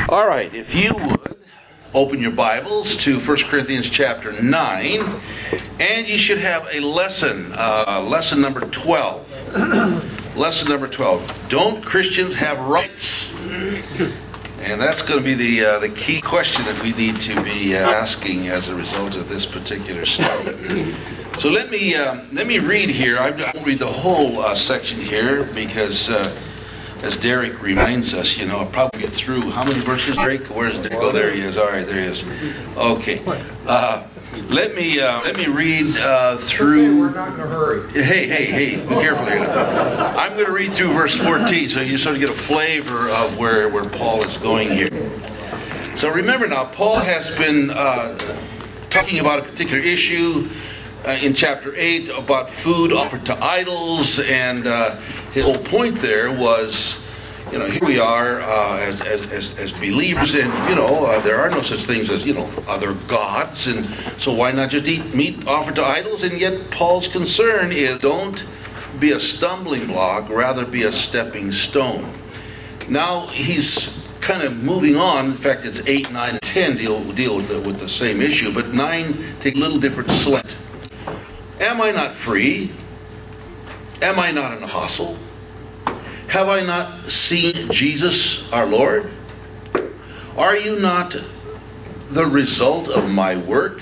All right, if you would open your Bibles to 1 Corinthians chapter 9, and you should have a lesson, lesson number 12. Lesson number 12. Don't Christians have rights? And that's going to be the key question that we need to be asking as a result of this particular study. So let me read here. I won't read the whole section here because, as Derek reminds us, I'll probably get through. How many verses, Derek? Where's Derek? Oh, there he is. All right, there he is. Okay. Let me read through. We're not in a hurry. Hey, be careful here. I'm going to read through verse 14 so you sort of get a flavor of where Paul is going here. So remember now, Paul has been talking about a particular issue in chapter 8 about food offered to idols, and his whole point there was, here we are as believers, and there are no such things as other gods, and so why not just eat meat offered to idols? And yet Paul's concern is don't be a stumbling block, rather be a stepping stone. Now he's kind of moving on. In fact, it's 8, 9, and 10 deal with the same issue, but 9 take a little different slant. Am I not free? Am I not an apostle? Have I not seen Jesus our Lord? Are you not the result of my work?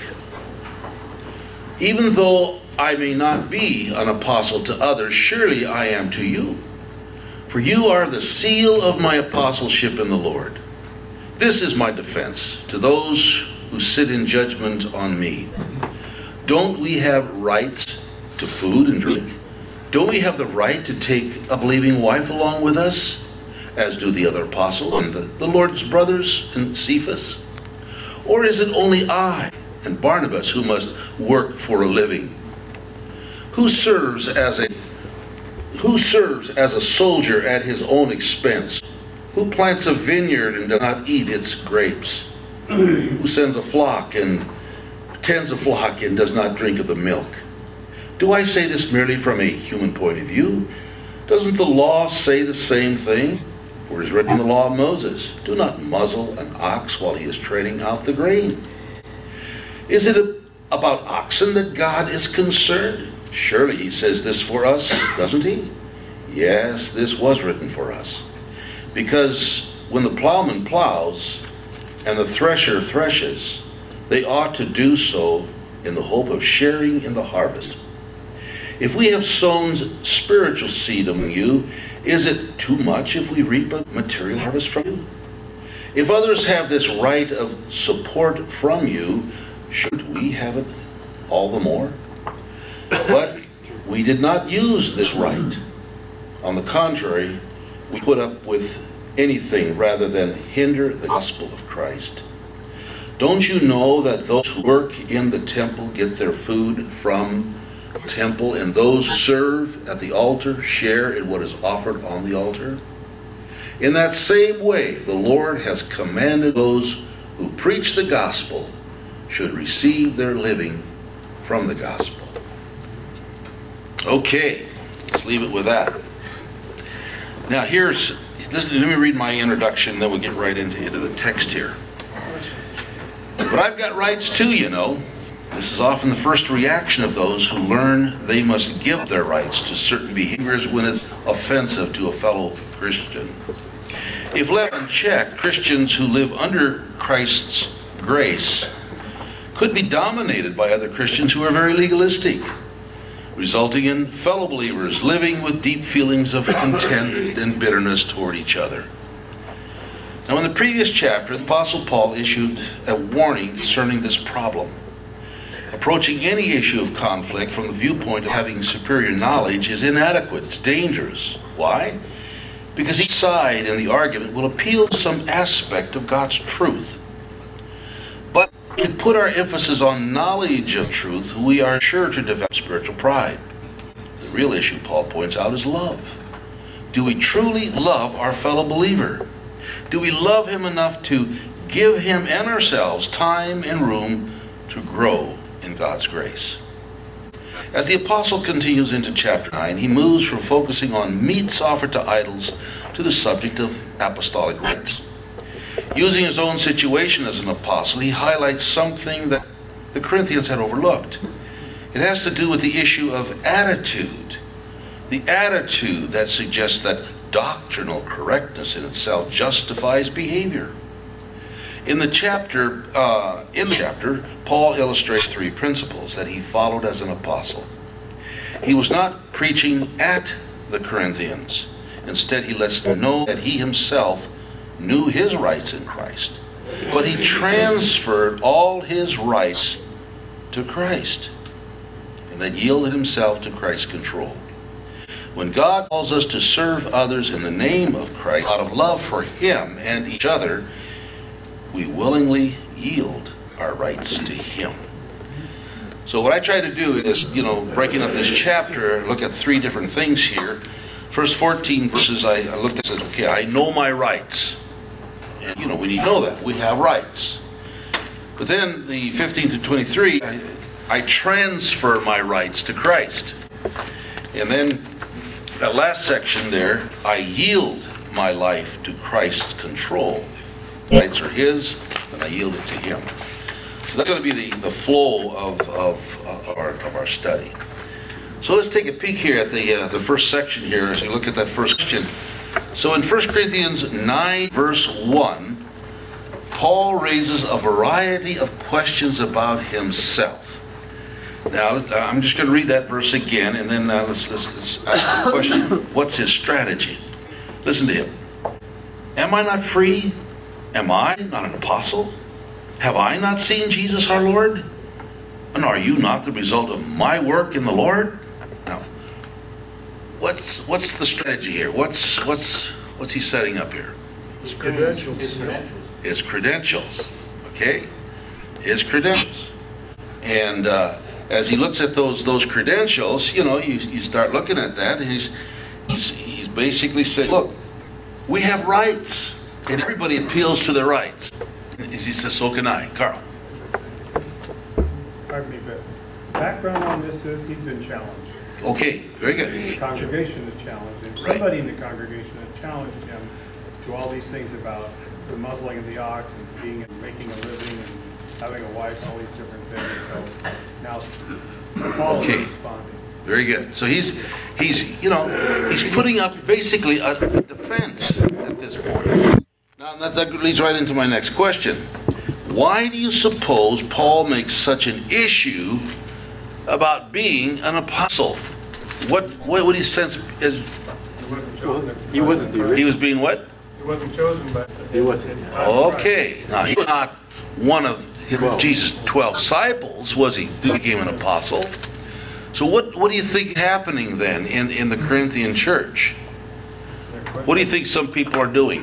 Even though I may not be an apostle to others, surely I am to you. For you are the seal of my apostleship in the Lord. This is my defense to those who sit in judgment on me. Don't we have rights to food and drink? Don't we have the right to take a believing wife along with us, as do the other apostles and the Lord's brothers in Cephas? Or is it only I and Barnabas who must work for a living? Who serves as a soldier at his own expense? Who plants a vineyard and does not eat its grapes? Who sends a flock and tends a flock and does not drink of the milk? Do I say this merely from a human point of view? Doesn't the law say the same thing? For it is written in the law of Moses, do not muzzle an ox while he is treading out the grain. Is it about oxen that God is concerned? Surely he says this for us, doesn't he? Yes, this was written for us. Because when the plowman plows and the thresher threshes, they ought to do so in the hope of sharing in the harvest. If we have sown spiritual seed among you, is it too much if we reap a material harvest from you? If others have this right of support from you, shouldn't we have it all the more? But we did not use this right. On the contrary, we put up with anything rather than hinder the gospel of Christ. Don't you know that those who work in the temple get their food from the temple, and those who serve at the altar share in what is offered on the altar? In that same way, the Lord has commanded those who preach the gospel should receive their living from the gospel. Okay, let's leave it with that. Now let me read my introduction, then we'll get right into the text here. But I've got rights too, This is often the first reaction of those who learn they must give their rights to certain behaviors when it's offensive to a fellow Christian. If left unchecked, Christians who live under Christ's grace could be dominated by other Christians who are very legalistic, resulting in fellow believers living with deep feelings of contempt and bitterness toward each other. Now, in the previous chapter, the Apostle Paul issued a warning concerning this problem. Approaching any issue of conflict from the viewpoint of having superior knowledge is inadequate. It's dangerous. Why? Because each side in the argument will appeal to some aspect of God's truth. But if we put our emphasis on knowledge of truth, we are sure to develop spiritual pride. The real issue, Paul points out, is love. Do we truly love our fellow believer? Do we love him enough to give him and ourselves time and room to grow in God's grace? As the apostle continues into chapter 9, he moves from focusing on meats offered to idols to the subject of apostolic rights. Using his own situation as an apostle, he highlights something that the Corinthians had overlooked. It has to do with the issue of attitude. The attitude that suggests that doctrinal correctness in itself justifies behavior. In the chapter, Paul illustrates 3 principles that he followed as an apostle. He was not preaching at the Corinthians. Instead, he lets them know that he himself knew his rights in Christ. But he transferred all his rights to Christ, and then yielded himself to Christ's control. When God calls us to serve others in the name of Christ, out of love for Him and each other, we willingly yield our rights to Him. So what I try to do is, breaking up this chapter, look at 3 different things here. First 14 verses, I looked and said, okay, I know my rights. And, we need to know that. We have rights. But then the 15 to 23, I transfer my rights to Christ. And then that last section there, I yield my life to Christ's control. The rights are His, and I yield it to Him. So that's going to be the flow of our study. So let's take a peek here at the first section here as we look at that first question. So in 1 Corinthians 9, verse 1, Paul raises a variety of questions about himself. Now, I'm just going to read that verse again, and then let's ask the question, what's his strategy? Listen to him. Am I not free? Am I not an apostle? Have I not seen Jesus our Lord? And are you not the result of my work in the Lord? Now, what's the strategy here? What's he setting up here? His credentials. His credentials. Okay? His credentials. And as he looks at those credentials, you start looking at that, and he's basically saying, look, we have rights, and everybody appeals to their rights. And he says, so can I. Carl. Pardon me, but background on this is he's been challenged. Okay, very good. The congregation has challenged him. Right. Somebody in the congregation has challenged him to all these things about the muzzling of the ox and making a living and having a wife, all these different things. So now Paul is responding. Very good. So he's putting up basically a defense at this point. Now that leads right into my next question. Why do you suppose Paul makes such an issue about being an apostle? What would he sense as? He wasn't chosen. He wasn't the original. He was being what? He wasn't chosen, but He wasn't. Okay. Now he was not one of Jesus' 12 disciples, was he? He became an apostle. So what do you think is happening then in the Corinthian church? What do you think some people are doing?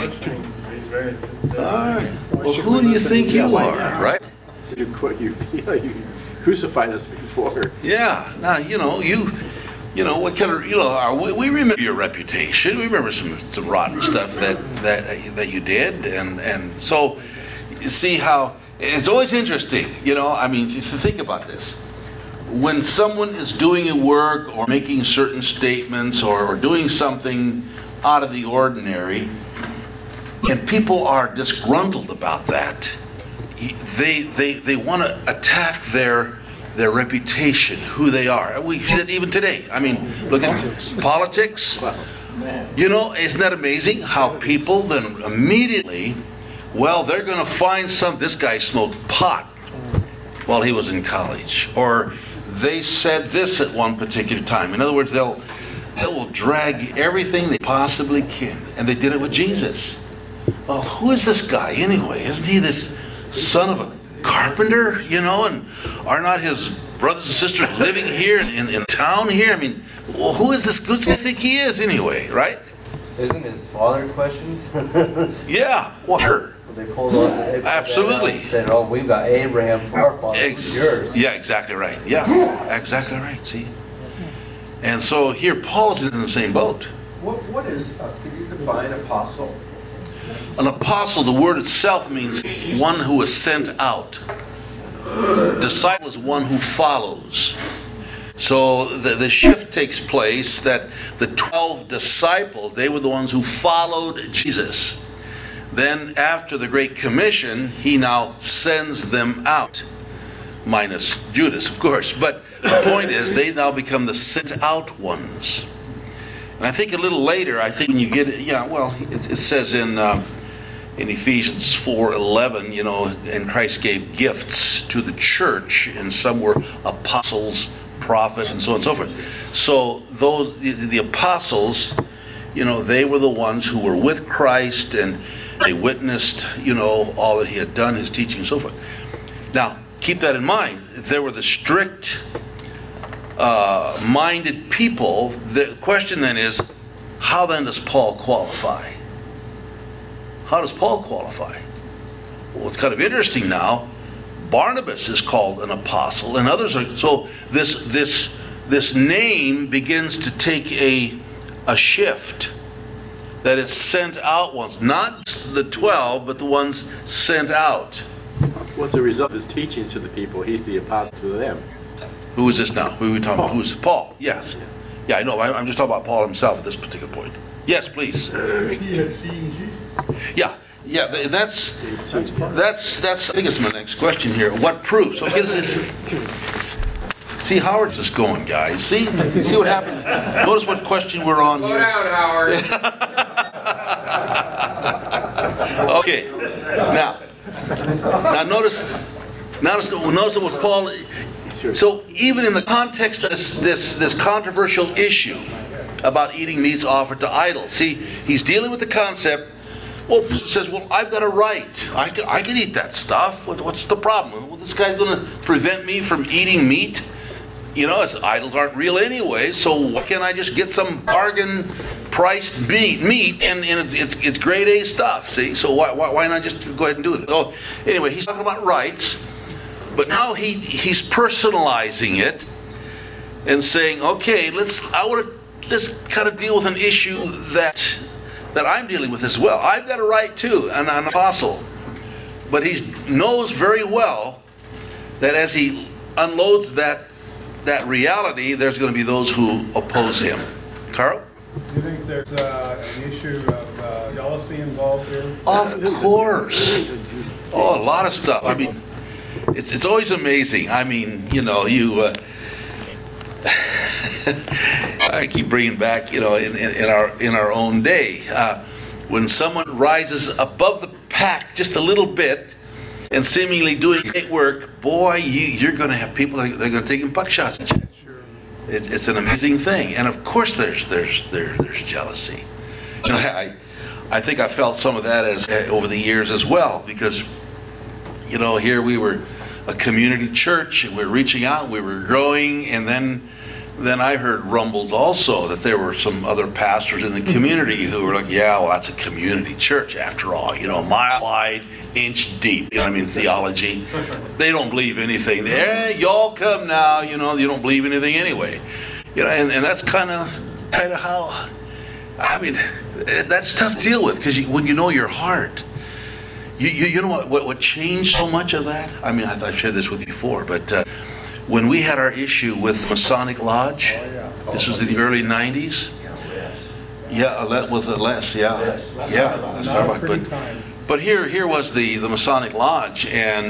All right. Well, who do you think you are, right? You crucified us before. Yeah. Now what kind of we remember your reputation. We remember some rotten stuff that you did, and so you see how it's always interesting. If you think about this. When someone is doing a work or making certain statements or doing something out of the ordinary, and people are disgruntled about that, they want to attack their reputation, who they are. We see it even today. Look at politics. Isn't that amazing how people then immediately, they're going to find this guy smoked pot while he was in college, or they said this at one particular time. In other words, they will drag everything they possibly can. And they did it with Jesus. Well, who is this guy anyway? Isn't he this son of a carpenter, and are not his brothers and sisters living here in town here? Who is this good guy I think he is anyway, right? Isn't his father questioned? Yeah, well, sure. They pulled on absolutely. And said, "Oh, we've got Abraham for our father. Yours." Yeah, exactly right. Yeah, exactly right. See, and so here Paul's in the same boat. What is? Can you define apostle? An apostle, the word itself means one who is sent out. Disciple is one who follows. So the shift takes place that the 12 disciples, they were the ones who followed Jesus. Then after the Great Commission, he now sends them out. Minus Judas, of course. But the point is, they now become the sent out ones. And I think a little later, I think when you get, it says in Ephesians 4:11, and Christ gave gifts to the church, and some were apostles, prophets, and so on and so forth. So the apostles, they were the ones who were with Christ, and they witnessed, all that he had done, his teaching, and so forth. Now, keep that in mind. If there were the strict minded people, the question then is, how then does Paul qualify? How does Paul qualify? Well, it's kind of interesting now. Barnabas is called an apostle, and others are. So this name begins to take a shift. That it's sent out ones, not the 12, but the ones sent out. What's the result of his teachings to the people? He's the apostle to them. Who is this now? Who are we talking about? Who's Paul? Yes. Yeah, I know. I'm just talking about Paul himself at this particular point. Yes, please. He had seen Jesus. Yeah. That's. I think it's my next question here. What proof? So here's this. See, Howard's just going, guys. See what happened. Notice what question we're on here. Slow down, Howard. Okay. Now notice what Paul. So even in the context of this controversial issue about eating meats offered to idols, see, he's dealing with the concept. Well, says, I've got a right. I can eat that stuff. What's the problem? Well, this guy's going to prevent me from eating meat. As idols aren't real anyway, so why can't I just get some bargain priced meat and it's grade A stuff, see? So why not just go ahead and do it? So anyway, he's talking about rights, but now he's personalizing it and saying, okay, let's kind of deal with an issue that I'm dealing with as well. I've got a right too, and I'm an apostle. But he knows very well that as he unloads that reality, there's going to be those who oppose him. Carl? Do you think there's an issue of jealousy involved here? Of course. Oh, a lot of stuff. I mean, it's always amazing. I mean, I keep bringing back, in our own day, when someone rises above the pack just a little bit and seemingly doing great work, boy, you're going to have people that are going to take buck shots at you. It's an amazing thing, and of course there's jealousy. I think I felt some of that over the years as well, because here we were a community church, and we were reaching out, we were growing, and then I heard rumbles also that there were some other pastors in the community who were like, that's a community church after all, mile wide, inch deep, theology. They don't believe anything. Y'all come now, you don't believe anything anyway. And that's kind of how, that's tough to deal with, because when you know your heart, you know what changed so much of that? I've shared this with you before, but when we had our issue with Masonic Lodge, this was in the early 90s. With Les, that's right. But here was the Masonic Lodge, and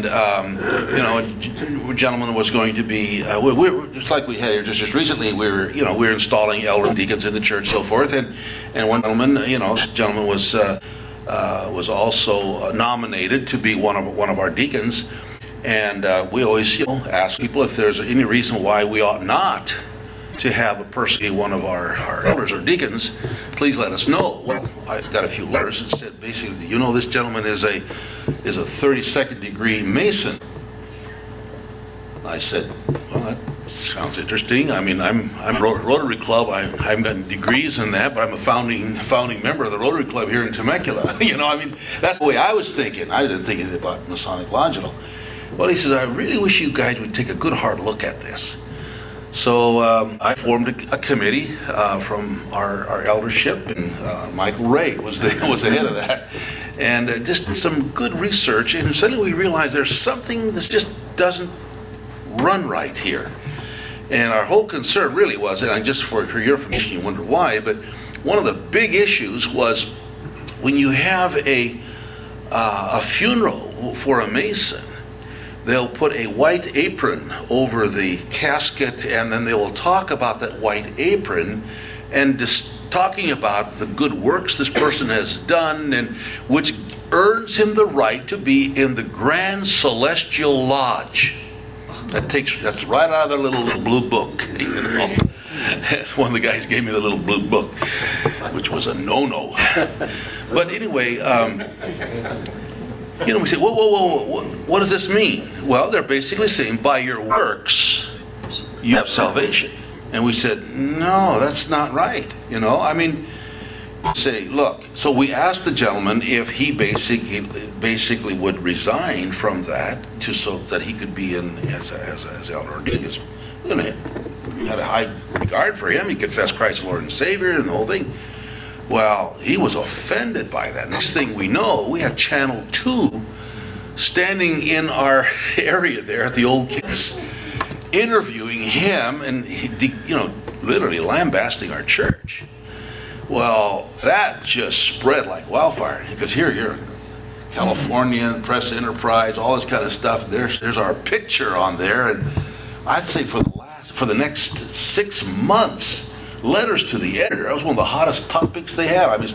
a gentleman was going to be. We were, just like we had here just recently. We were installing elder deacons in the church, so forth, and one gentleman, this gentleman was also nominated to be one of our deacons. And we always, ask people if there's any reason why we ought not to have a person be one of our elders or deacons. Please let us know. Well, I got a few letters that said basically, this gentleman is a 32nd degree Mason. I said, well, that sounds interesting. I'm Rotary Club. I haven't gotten degrees in that, but I'm a founding member of the Rotary Club here in Temecula. That's the way I was thinking. I didn't think anything about Masonic Lodge at all. Well, he says, I really wish you guys would take a good hard look at this. So I formed a committee from our eldership, and Michael Ray was the head of that, and just did some good research, and suddenly we realized there's something that just doesn't run right here. And our whole concern really was, and just for your information, you wonder why, but one of the big issues was when you have a a funeral for a Mason, they'll put a white apron over the casket, and then they will talk about that white apron and talking about the good works this person has done, and which earns him the right to be in the Grand Celestial Lodge. That's right out of their little blue book. You know? One of the guys gave me the little blue book, which was a no-no. But anyway, we say, whoa, what does this mean? Well, they're basically saying, by your works, you have salvation. And we said, no, that's not right. Say, look. So we asked the gentleman if he basically would resign from that so that he could be in as elder. He had a high regard for him. He confessed Christ Lord and Savior and the whole thing. Well, he was offended by that. Next thing we know, we have Channel 2 standing in our area there at the Old Kids, interviewing him and literally lambasting our church. Well, that just spread like wildfire, because here you're California Press Enterprise, all this kind of stuff. There's our picture on there, and I'd say for the next 6 months, letters to the editor. That was one of the hottest topics they have. I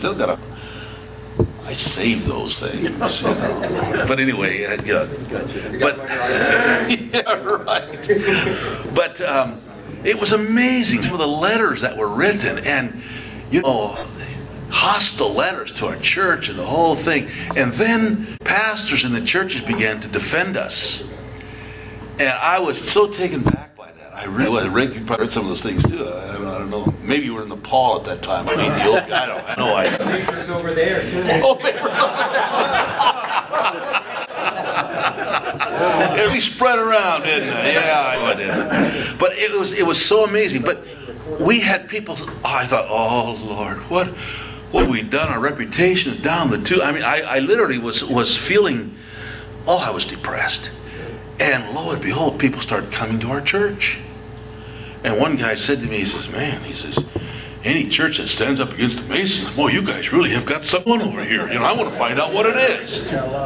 saved those things. But anyway, But yeah, right. But it was amazing, some of the letters that were written, and hostile letters to our church and the whole thing. And then pastors in the churches began to defend us. And I was so taken back by that. I really was. Rick, you probably heard some of those things too. I don't know. Maybe you were in Nepal at that time. I don't know. Papers over there. Oh, papers over there. It spread around, didn't it? Yeah, I know it did. But it was so amazing. But we had people. I thought, oh Lord, what have we done? Our reputation is down the tube. I literally was feeling. Oh, I was depressed. And lo and behold, people started coming to our church. And one guy said to me, he says, any church that stands up against the Masons, boy, you guys really have got someone over here. I want to find out what it is.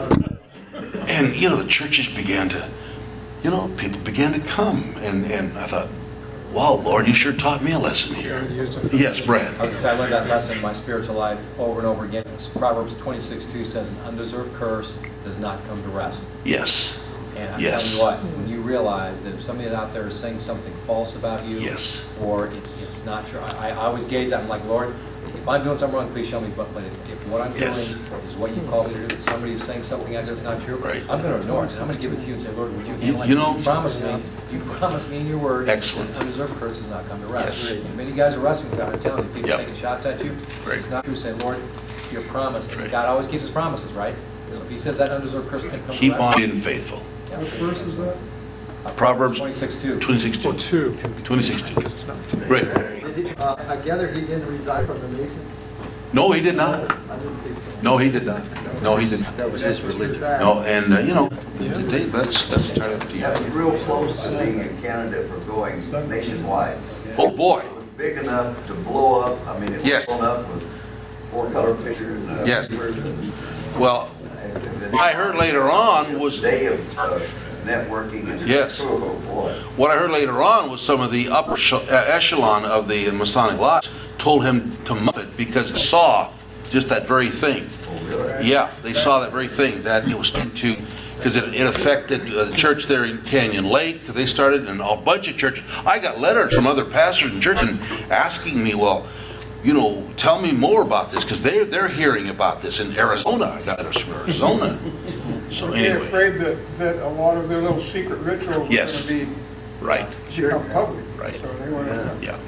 And, the churches began to, people began to come. And I thought, wow, Lord, you sure taught me a lesson here. Yes, Brad. I learned that lesson in my spiritual life over and over again. Proverbs 26:2 says, an undeserved curse does not come to rest. Yes. And I'm telling you what, when you realize that if somebody out there is saying something false about you, yes, or it's not true, I always gauge that. I'm like, Lord, if I'm doing something wrong, please show me. But if what I'm doing is what you call me to do, that somebody is saying something that's not true, right, I'm going to ignore it. And I'm going to give it to you and say, Lord, would you handle it? You promise me in your word, excellent, that undeserved curse does not come to rest. Yes. And many guys are wrestling with that. I'm telling you, people yep. taking shots at you. Right. It's not true. Say, Lord, your promise. Right. God always keeps his promises, right? So if he says that undeserved curse can come keep to rest. on being faithful. What verse is that? Proverbs 26:2. 26:2. 26:2. Right. I gather he didn't reside from the Masons? No, he did not. I didn't think so. No, he did not. No, he did not. That was his religion. No, and that's entirely up to you. That was real close to being a candidate for going nationwide. Oh boy. It was big enough to blow up. It was yes. blown up with 4 color pictures. Yes. Well, I heard later on was day of networking. And yes. Oh boy. What I heard later on was some of the upper echelon of the Masonic Lodge told him to muff it because they saw just that very thing. Oh, really? Yeah, they saw that very thing, that it was starting to, because it affected the church there in Canyon Lake. They started in a bunch of churches. I got letters from other pastors in church asking me, well, tell me more about this, because they're hearing about this in Arizona. I got letters from Arizona. So They're anyway. afraid that a lot of their little secret rituals Yes. are going to Right. become public. Right. So they want to. Yeah.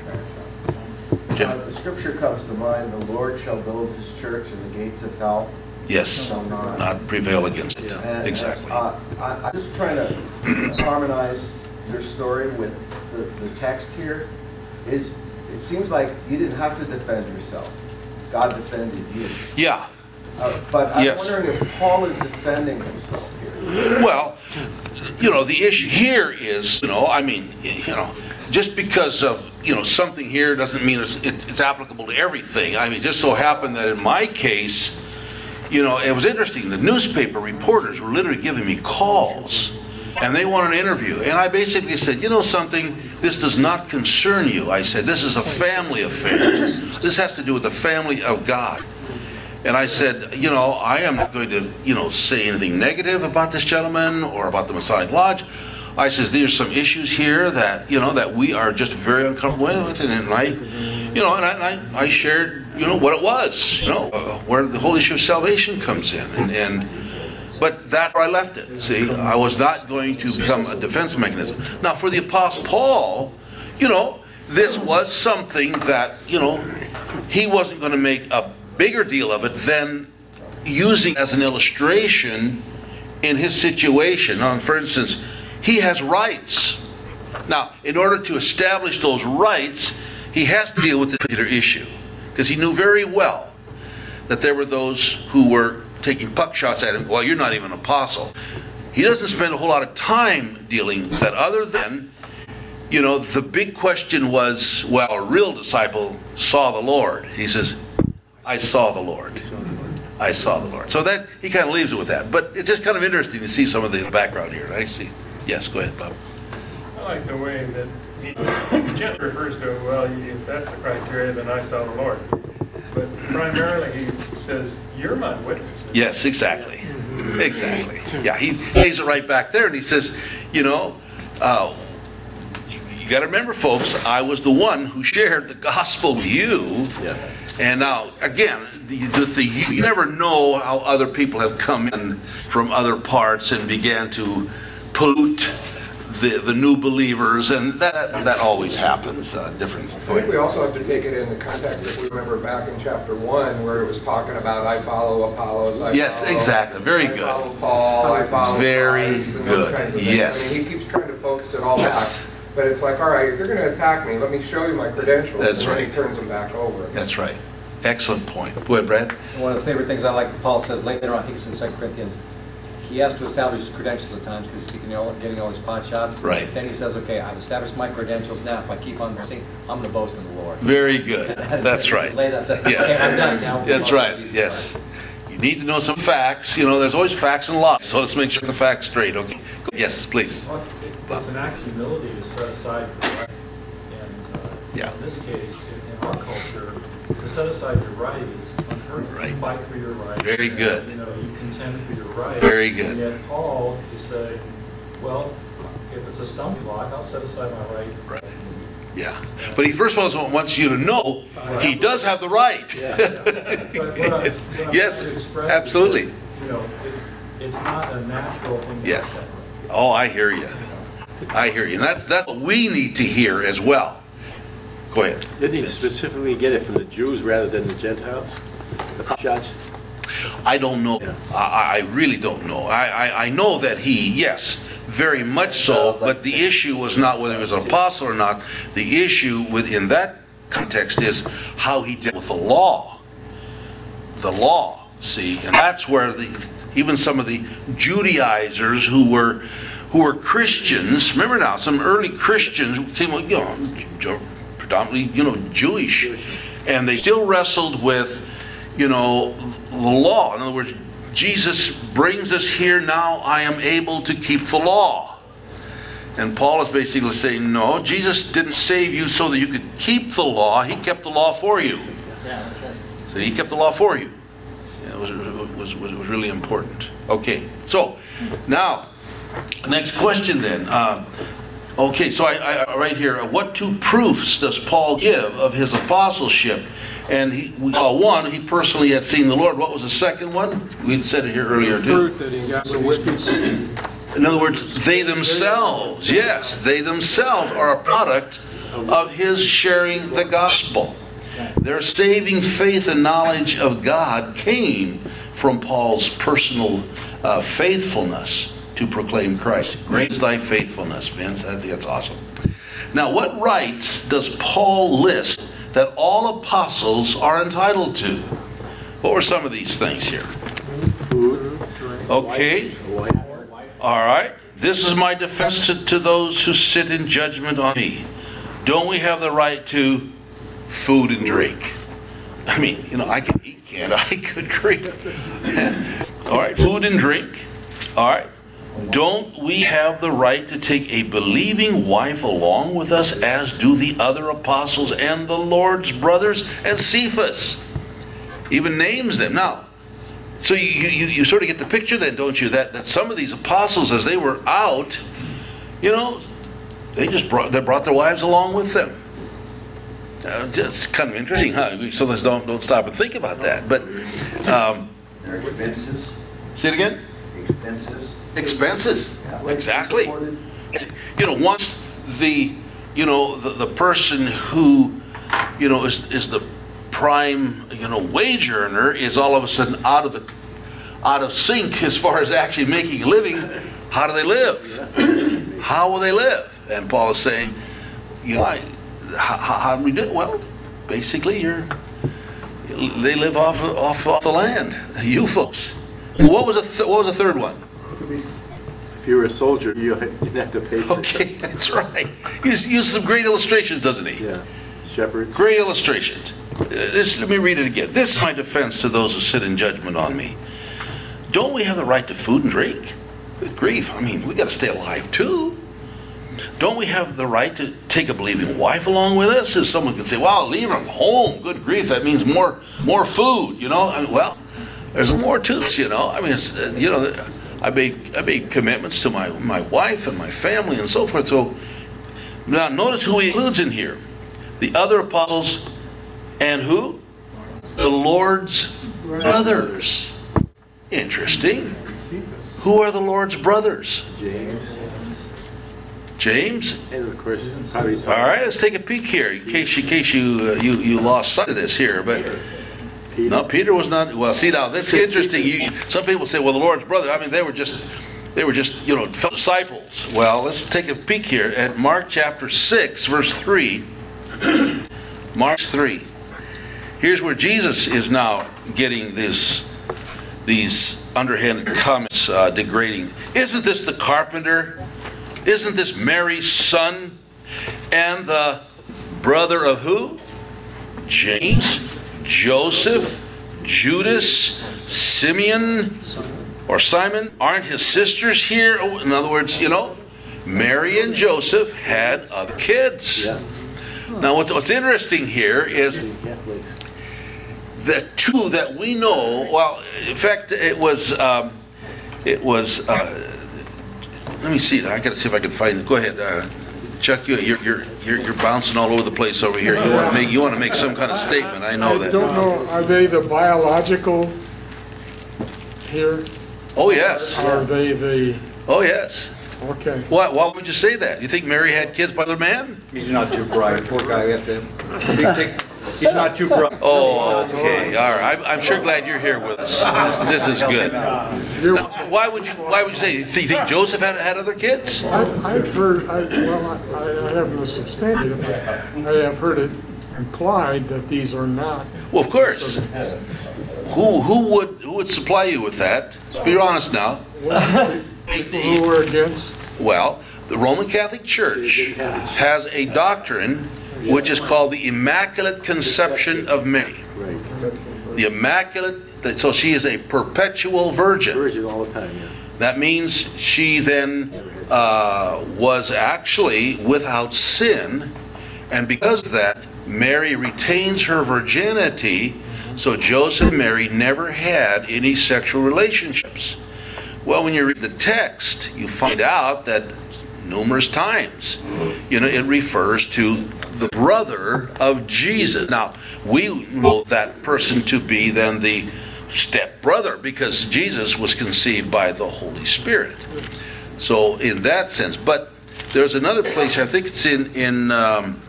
The scripture comes to mind, the Lord shall build his church and the gates of hell Yes. shall Not prevail against it. And, Exactly. I'm just trying to harmonize your story with the text here. It seems like you didn't have to defend yourself. God defended you. Yeah. But I'm Yes. wondering if Paul is defending himself here. Well, the issue here is, just because of, something here doesn't mean it's applicable to everything. It just so happened that in my case, you know, it was interesting. The newspaper reporters were literally giving me calls, and they wanted an interview. And I basically said, you know something, this does not concern you. I said, this is a family affair. This has to do with the family of God. And I said, you know, I am not going to, you know, say anything negative about this gentleman or about the Masonic Lodge. I said, there's some issues here that, you know, that we are just very uncomfortable with. And I shared, you know, what it was, you know, where the whole issue of salvation comes in. But that's where I left it. See, I was not going to become a defense mechanism. Now, for the Apostle Paul, you know, this was something that, you know, he wasn't going to make a bigger deal of it than using as an illustration in his situation. For instance, he has rights. Now, in order to establish those rights, he has to deal with the particular issue, because he knew very well that there were those who were taking puck shots at him. Well, you're not even an apostle. He doesn't spend a whole lot of time dealing with that, other than, you know, the big question was, well, a real disciple saw the Lord. He says, I saw the Lord. I saw the Lord. So that he kind of leaves it with that. But it's just kind of interesting to see some of the background here. I see. Yes, go ahead, Bob. I like the way that he gently refers to, well, if that's the criteria, then I saw the Lord. But primarily he says, you're my witness. Yes, exactly. Exactly. Yeah, he lays it right back there, and he says, you know, you got to remember, folks, I was the one who shared the gospel with you. Yeah. And now, again, you never know how other people have come in from other parts and began to pollute the new believers, and that always happens. Different. I think we also have to take it in the context that we remember back in chapter 1, where it was talking about I follow Apollos. Exactly. Very good. I follow Paul. I follow very Christ, and good. those kinds of things. Yes. I mean, he keeps trying to focus it all back. But it's like, all right, if you're going to attack me, let me show you my credentials. That's and right. then he turns them back over. That's right. Excellent point. Go ahead, Brad. One of the favorite things I like, Paul says later on, I think it's in 2 Corinthians, he has to establish his credentials at times because he's getting all his pot shots. Right. Then he says, okay, I've established my credentials now. If I keep on boasting, I'm going to boast in the Lord. Very good. That's right. Yes. Okay, I'm done now. That's right. Yes. You need to know some facts. You know, there's always facts and lies. So let's make sure the facts straight. Okay. Yes, please. Well, it's an act of humility to set aside your right. And in this case, in our culture, to set aside your right is unheard of. Right. You fight for your right. Very good. You know, you contend for your right. Very good. And yet Paul is saying, well, if it's a stumbling block, I'll set aside my right. Right. Yeah. But he first of all wants you to know he does have the right. But yes, absolutely. Is, you know, it's not a natural thing. Yes. Oh, I hear you. I hear you. And that's what we need to hear as well. Go ahead. Didn't he specifically get it from the Jews rather than the Gentiles? The pot shots? I don't know. Yeah. I really don't know. I know that he, yes, very much so, but the issue was not whether he was an apostle or not. The issue within that context is how he dealt with the law. The law, see, and that's where even some of the Judaizers who were Christians, remember now, some early Christians came, predominantly, Jewish, and they still wrestled with, the law. In other words, Jesus brings us here now, I am able to keep the law. And Paul is basically saying, no, Jesus didn't save you so that you could keep the law. He kept the law for you. Yeah, that's right. So he kept the law for you. It was really important. Okay, so now, next question then. Okay, so I right here, what two proofs does Paul give of his apostleship? And we saw one, he personally had seen the Lord. What was the second one? We said it here earlier too. Proof that he got the witness. In other words, they themselves, yes, they themselves are a product of his sharing the gospel. Their saving faith and knowledge of God came from Paul's personal faithfulness to proclaim Christ. Great is thy faithfulness, Vince. I think that's awesome. Now, what rights does Paul list that all apostles are entitled to? What were some of these things here? Food. Okay. All right. This is my defense to those who sit in judgment on me. Don't we have the right to food and drink? I mean, you know, I can eat, can't I? Good grief. All right, food and drink. All right. Don't we have the right to take a believing wife along with us, as do the other apostles and the Lord's brothers? And Cephas even names them. Now, so you sort of get the picture then, don't you, that some of these apostles, as they were out, you know, they brought their wives along with them. It's kind of interesting, huh? We sometimes don't stop and think about that. But Their expenses. say it again. Expenses. Exactly. You know, once the person who, you know, is the prime, you know, wage earner is all of a sudden out of sync as far as actually making a living, how do they live? How will they live? And Paul is saying, you know, how do we do it? Well, basically they live off the land. You folks. What was the third one? If you were a soldier, you didn't have to pay for it. Okay, that's right. He uses some great illustrations, doesn't he? Yeah. Shepherds. Great illustrations. Let me read it again. This is my defense to those who sit in judgment on me. Don't we have the right to food and drink? Good grief. I mean, we got to stay alive too. Don't we have the right to take a believing wife along with us? If someone can say, well, leave them home. Good grief, that means more food, you know. I mean, well, there's more to this, you know. I mean, it's, you know, I made commitments to my wife and my family and so forth. So now notice who he includes in here. The other apostles and who? The Lord's brothers. Interesting. Who are the Lord's brothers? James? And of course, probably. All right, let's take a peek here in case you lost sight of this here. But Peter. no, Peter was not. Well, see now, this is interesting. Some people say, well, the Lord's brother. I mean, they were just you know, disciples. Well, let's take a peek here at Mark chapter 6, verse 3. Mark 3. Here's where Jesus is now getting these underhanded comments degrading. Isn't this the carpenter? Isn't this Mary's son? And the brother of who? James, Joseph, Judas, Simeon, or Simon. Aren't his sisters here? In other words, you know, Mary and Joseph had other kids. Yeah. Now, what's interesting here is the two that we know. Well, in fact, it was. Let me see. I got to see if I can find it. Go ahead, Chuck. You're bouncing all over the place over here. You want to make some kind of statement. I know that. I don't know. Are they the biological here? Oh yes. Are they the? Oh yes. Okay. Why would you say that? You think Mary had kids by other man? He's not too bright. Poor guy. We have to. He's not too bright. Oh, okay. All right. I'm sure glad you're here with us. This is good. Now, why would you say? You think Joseph had other kids? I've heard. I have no substantive. I have heard it implied that these are not. Well, of course. Who would supply you with that? Be honest now. People who were against. Well, the Roman Catholic Church has a doctrine which is called the Immaculate Conception of Mary. Right. The Immaculate, so she is a perpetual virgin. Virgin all the time, yeah. That means she then was actually without sin, and because of that, Mary retains her virginity, so Joseph and Mary never had any sexual relationships. Well, when you read the text, you find out that numerous times, you know, it refers to the brother of Jesus. Now, we know that person to be then the stepbrother, because Jesus was conceived by the Holy Spirit. So, in that sense, but there's another place, I think it's in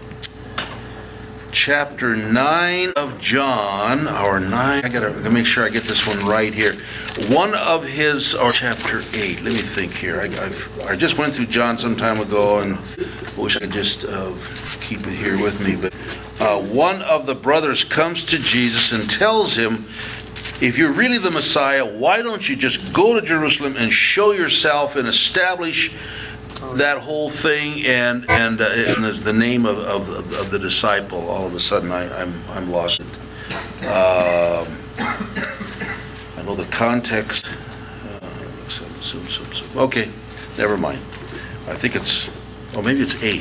chapter 9 of John, or 9, I gotta make sure I get this one right here. One of his, or chapter 8, let me think here. I just went through John some time ago, and wish I could just keep it here with me. But one of the brothers comes to Jesus and tells him, if you're really the Messiah, why don't you just go to Jerusalem and show yourself and establish that whole thing, and as the name of the disciple, all of a sudden I'm lost. I know the context. Okay, never mind. I think it's, maybe it's 8.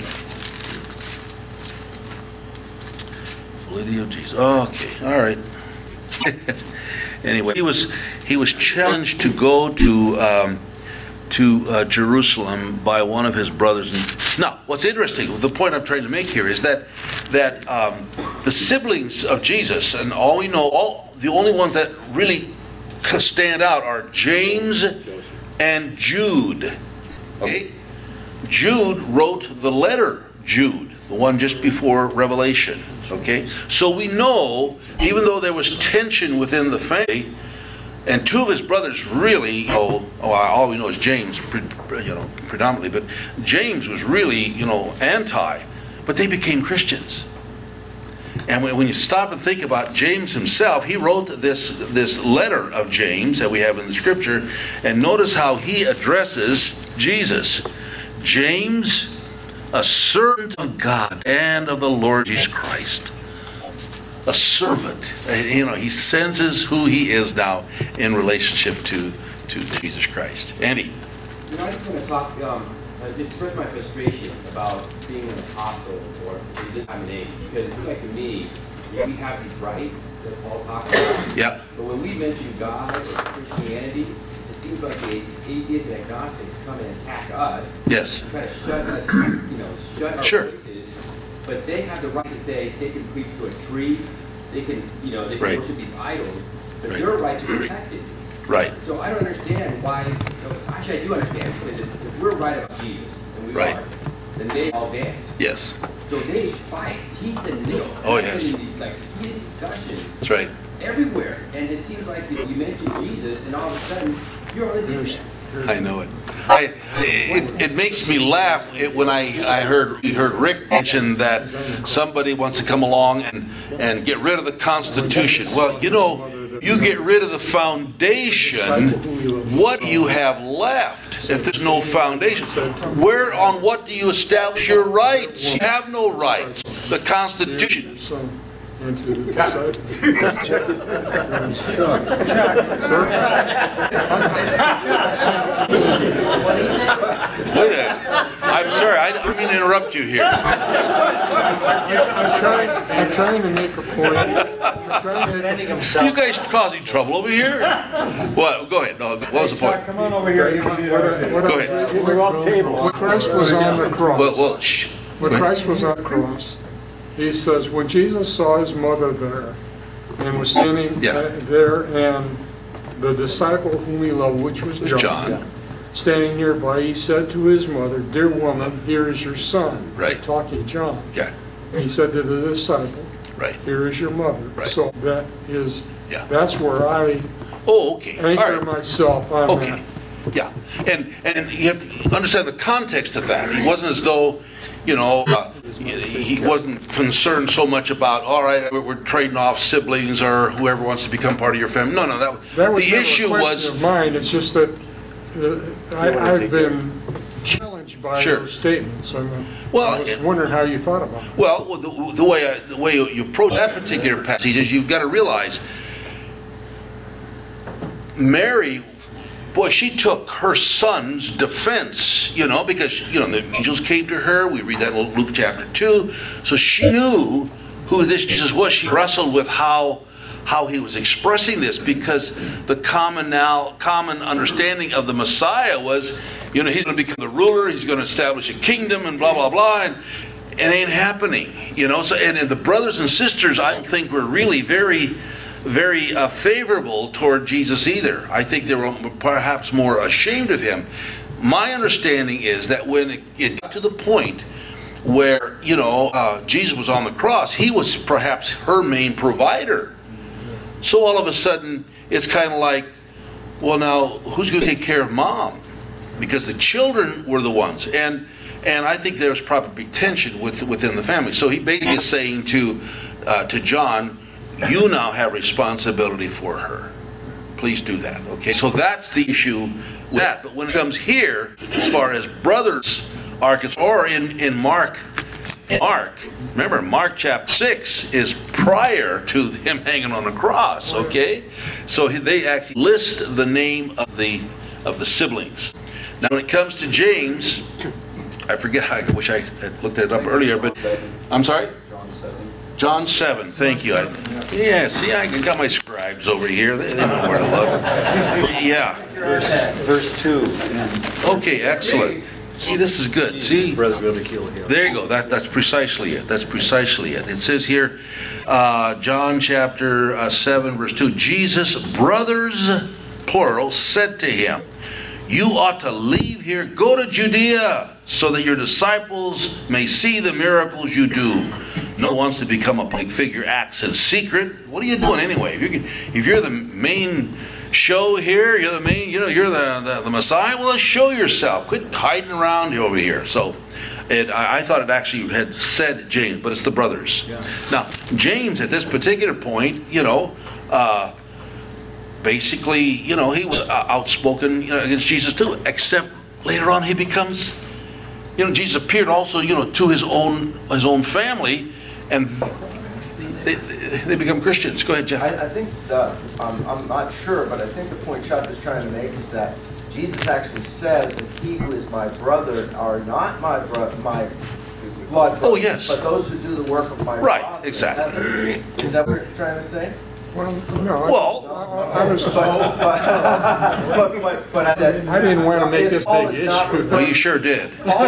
Validity of Jesus. Okay, all right. Anyway, he was challenged to go to Jerusalem by one of his brothers. Now, what's interesting, the point I'm trying to make here is that the siblings of Jesus, and all we know, the only ones that really stand out are James and Jude. Okay? Jude wrote the letter Jude, the one just before Revelation. Okay? So we know, even though there was tension within the family, and 2 of his brothers really, all we know is James, predominantly, but James was really, anti, but they became Christians. And when you stop and think about James himself, he wrote this letter of James that we have in the Scripture, and notice how he addresses Jesus. James, a servant of God and of the Lord Jesus Christ. A servant. He senses who he is now in relationship to Jesus Christ. Andy? I just want to talk, express my frustration about being an apostle or in this time and age, because it seems like to me, we have these rights that Paul talks about. Yeah. But when we mention God or Christianity, it seems like the atheists and agnostics come and attack us. Yes. And try to shut us, shut our voices. But they have the right to say they can preach to a tree, they can, they can worship these idols, but your rights are protected. Right. So I don't understand why. Actually, I do understand, because if we're right about Jesus, and we are, then they all dance. Yes. So they fight teeth and nail. Oh, yes. In these heated discussions. That's right. Everywhere, and it seems like you mention Jesus, and all of a sudden you're on the defense. I know it. It makes me laugh when I heard Rick mention that somebody wants to come along and get rid of the Constitution. Well, you get rid of the foundation, what do you have left if there's no foundation? On what do you establish your rights? You have no rights. The Constitution. And to the disciples. I'm sorry, I don't mean to interrupt you here. I'm trying to make a point. You guys are causing trouble over here. What? Go ahead. No, what was the point? Come on over here. Go ahead. When Christ was on the cross. When Christ was on the cross. He says, when Jesus saw his mother there, and was standing there, and the disciple whom he loved, which was John, standing nearby, he said to his mother, "Dear woman, here is your son." Right. Talking to John. Yeah. And he said to the disciple, "Right. Here is your mother." Right. So that's where I anchor myself on that. Yeah. And you have to understand the context of that. It wasn't as though, he wasn't concerned so much about, all right, we're trading off siblings or whoever wants to become part of your family. No, that was the issue was of mine. It's just that I've been challenged by those statements. I was wondering how you thought about it. Well, the way you approach that particular passage is you've got to realize Mary. Boy, she took her son's defense, because, the angels came to her. We read that in Luke chapter 2. So she knew who this Jesus was. She wrestled with how he was expressing this, because the common understanding of the Messiah was, he's going to become the ruler, he's going to establish a kingdom, and blah, blah, blah, and it ain't happening, So, and the brothers and sisters, I don't think were really very favorable toward Jesus either. I think they were perhaps more ashamed of him. My understanding is that when it got to the point where, Jesus was on the cross, he was perhaps her main provider. So all of a sudden, it's kind of like, well, now, who's going to take care of mom? Because the children were the ones. And I think there was probably tension within the family. So he basically is saying to John, you now have responsibility for her. Please do that. Okay, so that's the issue with that. But when it comes here, as far as brothers are concerned, or in Mark Mark, remember, Mark chapter 6 is prior to him hanging on the cross, okay? So they actually list the name of the siblings. Now, when it comes to James, I forget, I wish I had looked it up earlier, but I'm sorry? John 7, thank you. I got my scribes over here. They know where to look. Yeah. Verse 2. Okay, excellent. See, this is good. See? Brother's going to kill him. There you go. That's precisely it. That's precisely it. It says here, John chapter 7, verse 2, Jesus' brothers, plural, said to him, "You ought to leave here, go to Judea, so that your disciples may see the miracles you do. No one wants to become a public figure, acts in secret." What are you doing anyway? If you're the main show here, you're the main, you're the Messiah, well, show yourself. Quit hiding around over here. So I thought it actually had said James, but it's the brothers. Yeah. Now, James, at this particular point, basically, he was outspoken against Jesus too, except later on he becomes, Jesus appeared also, to his own family, and they become Christians. Go ahead, Jeff. I think I'm not sure, but I think the point Chuck is trying to make is that Jesus actually says that he who is my brother are not my blood brothers, oh, yes, but those who do the work of my right, Father. Exactly. Is that what you're trying to say? Well, no. I didn't want to make this big issue. Well, you sure did. Paul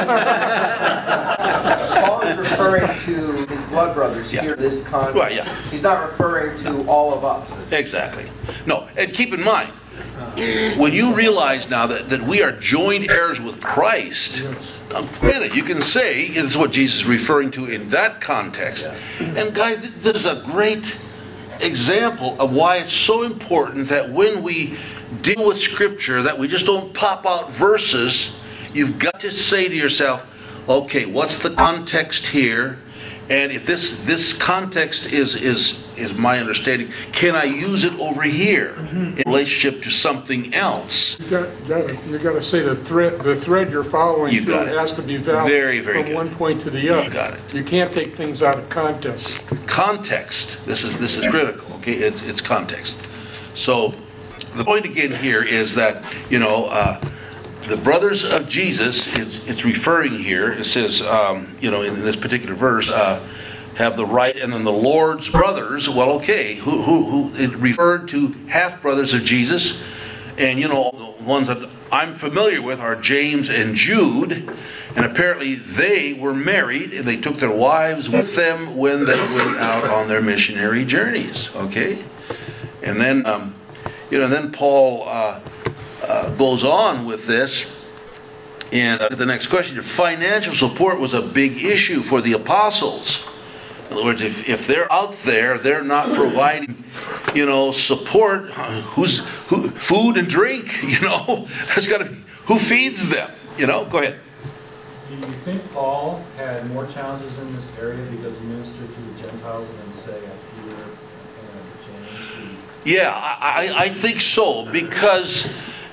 is referring to his blood brothers here in this context. Well, yeah. He's not referring to all of us. Exactly. No, and keep in mind, when you realize now that we are joint heirs with Christ, granted, you can say this is what Jesus is referring to in that context. And guys, this is a great example of why it's so important that when we deal with Scripture, that we just don't pop out verses. You've got to say to yourself, okay, what's the context here? And if this context is my understanding, can I use it over here in relationship to something else? You got to say the thread you're following has to be valid very, very from good. One point to the other. You got it. You can't take things out of context. Context. This is critical. Okay, it's context. So the point again here is that the brothers of Jesus, it's referring here, it says, in this particular verse, have the right, and then the Lord's brothers, well, okay, who it referred to half-brothers of Jesus, and, the ones that I'm familiar with are James and Jude, and apparently they were married, and they took their wives with them when they went out on their missionary journeys, okay? And then, then Paul goes on with this, and the next question, financial support was a big issue for the apostles. In other words, if they're out there, they're not providing, support. Who food and drink? There's got to be, who feeds them? Go ahead. Do you think Paul had more challenges in this area because he ministered to the Gentiles than, say, Peter and James? Yeah, I think so, because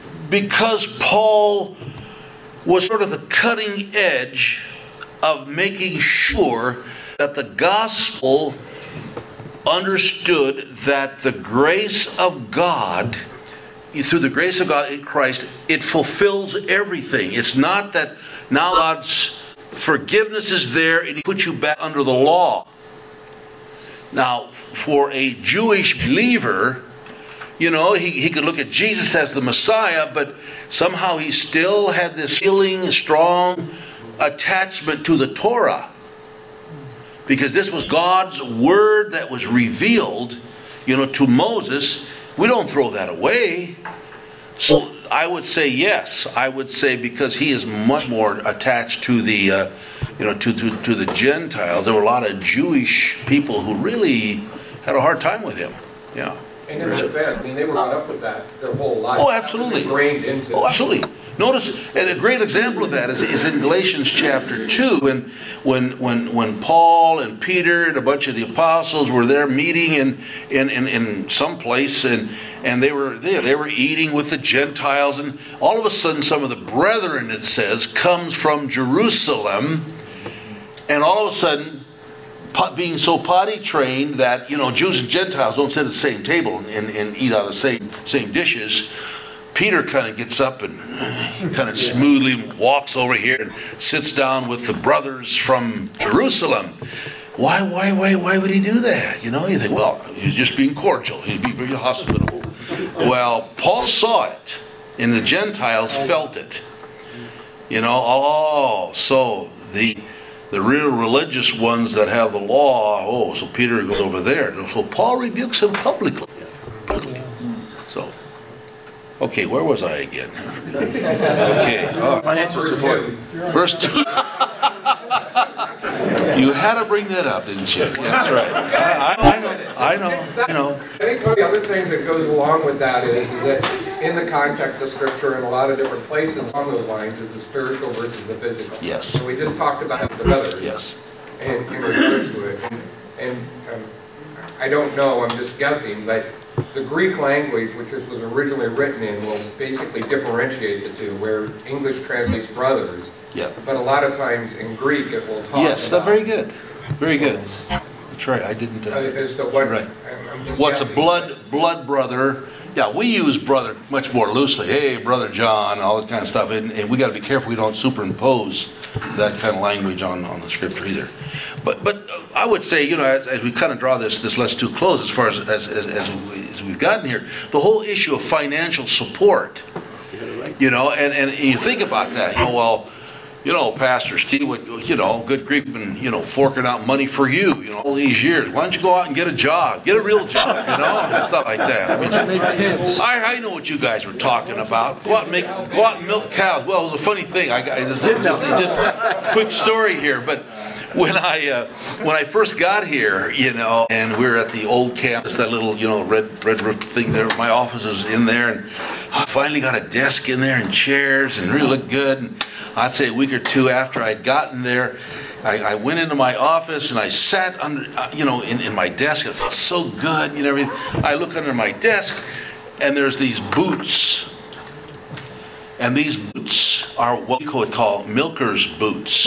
Paul was sort of the cutting edge of making sure that the gospel understood that the grace of God, through the grace of God in Christ, it fulfills everything. It's not that now God's forgiveness is there and He puts you back under the law. Now, for a Jewish believer, he could look at Jesus as the Messiah, but somehow he still had this feeling, strong attachment to the Torah. Because this was God's Word that was revealed, to Moses. We don't throw that away. So I would say yes. I would say because he is much more attached to the, to the Gentiles. There were a lot of Jewish people who really had a hard time with him. Yeah. And in their defense, they were brought up with that their whole life. Oh, absolutely. Ingrained into. Oh, absolutely. Notice, and a great example of that is in Galatians chapter 2, when Paul and Peter and a bunch of the apostles were there meeting in some place, and they were eating with the Gentiles, and all of a sudden some of the brethren, it says, comes from Jerusalem, And all of a sudden, being so potty trained that, Jews and Gentiles don't sit at the same table and eat out of the same dishes, Peter kind of gets up and kind of smoothly walks over here and sits down with the brothers from Jerusalem. Why would he do that? You think, well, he's just being cordial. He's being very hospitable. Well, Paul saw it, and the Gentiles felt it. So the real religious ones that have the law, so Peter goes over there. So Paul rebukes him publicly. So, okay, where was I again? Okay. Financial support. Verse 2. You had to bring that up, didn't you? That's right. I know. I think one of the other things that goes along with that is that in the context of Scripture in a lot of different places along those lines is the spiritual versus the physical. Yes. So we just talked about the brothers. Yes. In regards to it. And I don't know, I'm just guessing, but the Greek language, which this was originally written in, will basically differentiate the two, where English translates brothers. Yeah. But a lot of times in Greek it will talk Yes, about... very good. Very good. That's right, I didn't... as to what... Right. I'm just What's a guessing. blood brother? Yeah, we use brother much more loosely. Hey, Brother John, all this kind of stuff. And we got to be careful we don't superimpose that kind of language on the Scripture either. But I would say, as we kind of draw this lesson to a close, as far as we've gotten here, the whole issue of financial support, and you think about that, Pastor Steve, good grief, been, forking out money for you, all these years. Why don't you go out and get a job? Get a real job, and stuff like that. I mean, I know what you guys were talking about. Go out and milk cows. Well, it was a funny thing. Just a quick story here, but when I first got here, and we were at the old campus, that little, red roof thing there, my office was in there, and I finally got a desk in there and chairs and really looked good. And I'd say a week or two after I'd gotten there, I went into my office and I sat under, in my desk. It felt so good, everything. I look under my desk and there's these boots. And these boots are what we would call milker's boots.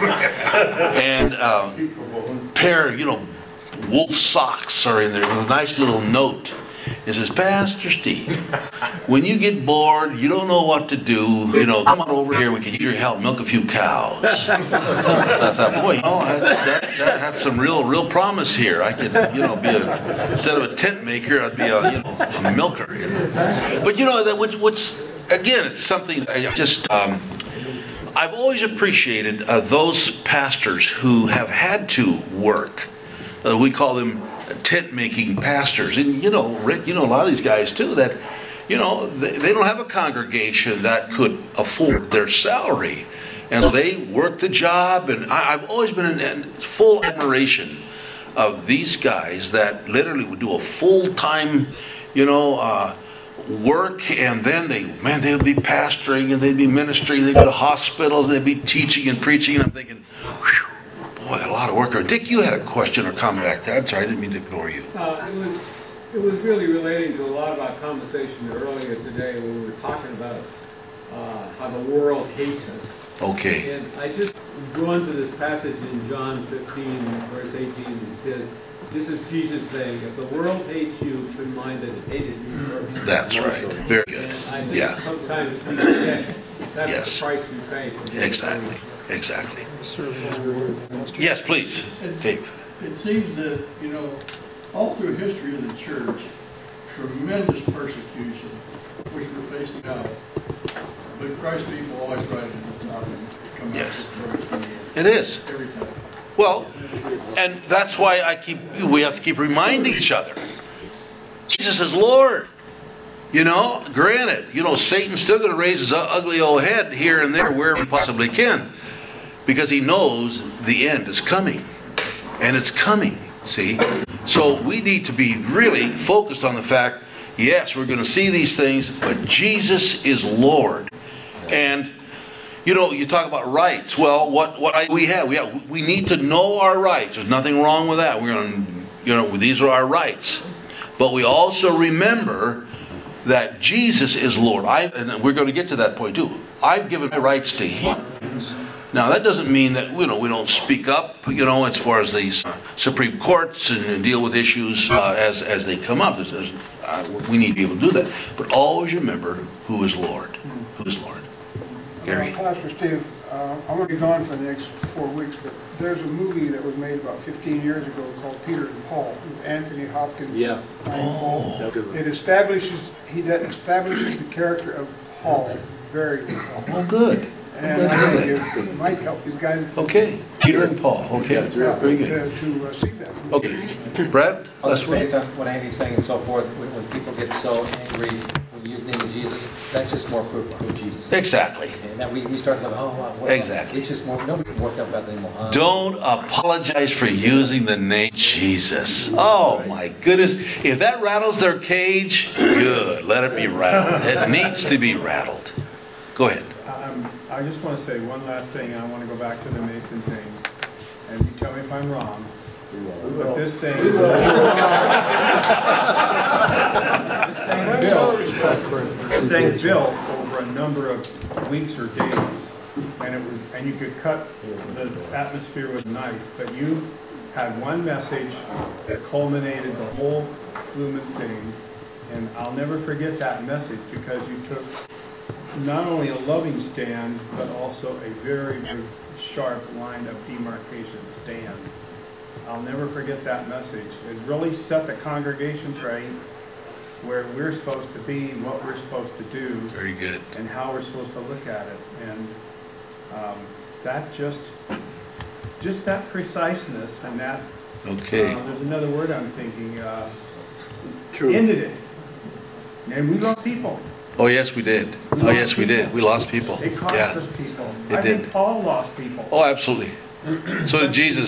And pair, wool socks are in there with a nice little note. It says, Pastor Steve, when you get bored, you don't know what to do, come on over here, we can use your help, milk a few cows. I thought, boy, that had some real promise here. I could, instead of a tent maker, I'd be a milker. But what's again, it's something I've always appreciated those pastors who have had to work. We call them tent-making pastors. And, Rick, a lot of these guys, too, that, they don't have a congregation that could afford their salary. And so they work the job. And I've always been in full admiration of these guys that literally would do a full-time, work, and then they would be pastoring and they'd be ministering, they'd go to hospitals, they'd be teaching and preaching, and I'm thinking, whew, boy, a lot of work. Dick, you had a question or comment back there. I'm sorry, I didn't mean to ignore you. It was really relating to a lot of our conversation earlier today when we were talking about how the world hates us. Okay. And I just drawn to this passage in John 15, verse 18. It says, this is Jesus saying, if the world hates you, keep in mind that it hated me first. That's right. Very good. And I think sometimes we forget that's the price we pay. Exactly. Yes, please, Dave. It seems that, all through history of the church, tremendous persecution, which we're facing now. But Christ people always rise to the top and come out victorious. It is. Every time. Well, and that's why we have to keep reminding each other. Jesus is Lord. Granted, Satan's still going to raise his ugly old head here and there wherever he possibly can. Because he knows the end is coming. And it's coming, see? So we need to be really focused on the fact, yes, we're going to see these things, but Jesus is Lord. And, you talk about rights. Well, we need to know our rights. There's nothing wrong with that. We're going to, these are our rights. But we also remember that Jesus is Lord. And we're going to get to that point too. I've given my rights to Him. Now, that doesn't mean that, we don't speak up, as far as the Supreme Courts and deal with issues as they come up. We need to be able to do that. But always remember who is Lord. Who is Lord. Gary. Pastor Steve, I'm going to be gone for the next 4 weeks, but there's a movie that was made about 15 years ago called Peter and Paul, with Anthony Hopkins. Yeah. Paul. It establishes the character of Paul very well. Oh, good. And I think it might help you guys. Okay. Peter and Paul. Okay. Very good. To see that. Okay. Brad? Last word. What Andy's saying and so forth, when people get so angry when you use the name of Jesus, that's just more proof of who Jesus is. Exactly. And that we start to go, what exactly. It's just more, nobody can work out about the name Muhammad. Don't apologize for using the name Jesus. Oh, my goodness. If that rattles their cage, good. Let it be rattled. It needs to be rattled. Go ahead. I just want to say one last thing, and I want to go back to the Mason thing. And you tell me if I'm wrong. But this thing built over a number of weeks or days, and you could cut the atmosphere with a knife. But you had one message that culminated the whole Lumen thing, and I'll never forget that message because you took not only a loving stand, but also a very, very sharp line of demarcation stand. I'll never forget that message. It really set the congregation straight where we're supposed to be, what we're supposed to do. Very good. And how we're supposed to look at it. And that just that preciseness and that, there's another word I'm thinking, ended it. And we love people. Oh, yes, we did. Yes, we did. We lost people. It cost us people. It did. think Paul lost people. Oh, absolutely. So did Jesus.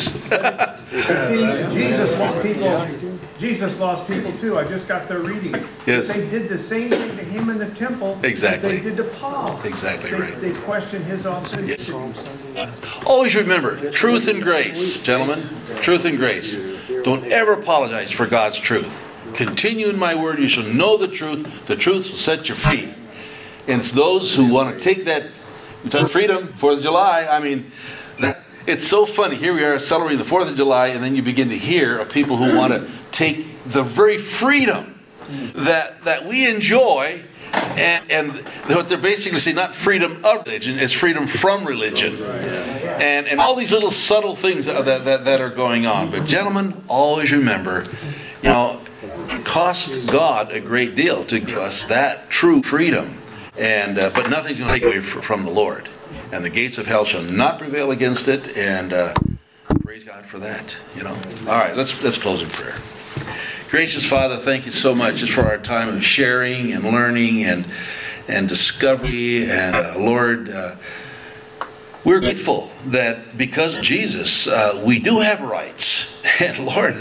Jesus lost people too. I just got their reading. Yes. They did the same thing to him in the temple exactly. as they did to Paul. Exactly right. They questioned his authenticity. Yes. Always remember, truth and grace, gentlemen. Truth and grace. Don't ever apologize for God's truth. Continue in my word, you shall know the truth will set you free. And it's those who want to take that freedom, 4th of July, it's so funny. Here we are celebrating the 4th of July, and then you begin to hear of people who want to take the very freedom that we enjoy, and what they're basically saying, not freedom of religion, it's freedom from religion. And all these little subtle things that are going on. But gentlemen, always remember, it costs God a great deal to give us that true freedom, but nothing's going to take away from the Lord. And the gates of hell shall not prevail against it, and praise God for that. All right, let's close in prayer. Gracious Father, thank you so much just for our time of sharing and learning and discovery. And Lord, we're grateful that because of Jesus, we do have rights. And Lord,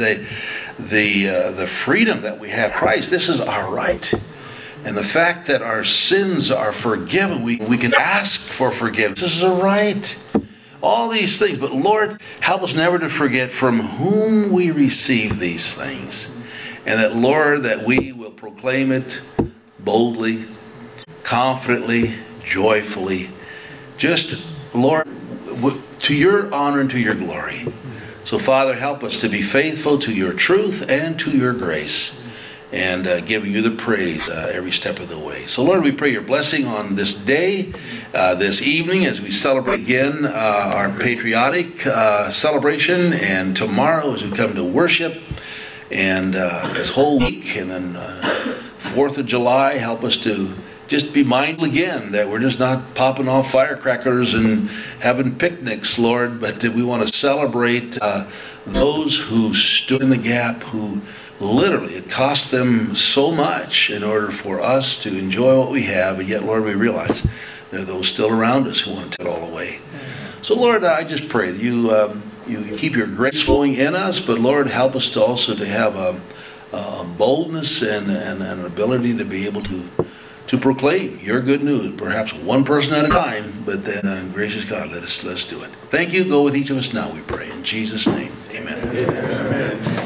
the freedom that we have, Christ, this is our right. And the fact that our sins are forgiven, we can ask for forgiveness. This is a right. All these things. But Lord, help us never to forget from whom we receive these things. And that, Lord, that we will proclaim it boldly, confidently, joyfully. Just, Lord, to your honor and to your glory. So, Father, help us to be faithful to your truth and to your grace, and giving you the praise every step of the way. So, Lord, we pray your blessing on this day, this evening, as we celebrate again our patriotic celebration, and tomorrow as we come to worship, and this whole week, and then 4th of July, help us to just be mindful again that we're just not popping off firecrackers and having picnics, Lord, but that we want to celebrate those who stood in the gap, who literally it cost them so much in order for us to enjoy what we have, and yet, Lord, we realize there are those still around us who want to take it all away. So, Lord, I just pray that you keep your grace flowing in us, but, Lord, help us to also to have a boldness and an ability to be able to proclaim your good news, perhaps one person at a time, but then, gracious God, let's do it. Thank you. Go with each of us now, we pray. In Jesus' name, amen.